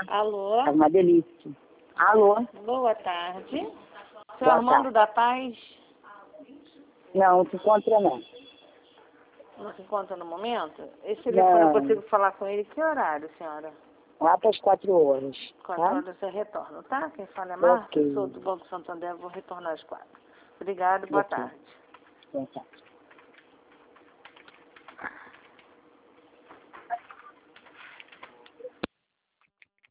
Alô? É uma delícia. Alô? Boa tarde. Seu Boa Armando tarde. da Paz Não se encontra não. não se encontra no momento? Esse telefone eu Não. consigo falar com ele que horário, senhora? Lá para as 4 horas. 4 Tá? horas eu retorno, tá? Quem fala é Marta, Ok. sou do Banco Santander, vou retornar às 4. Obrigada, boa Ok. tarde. Boa tarde.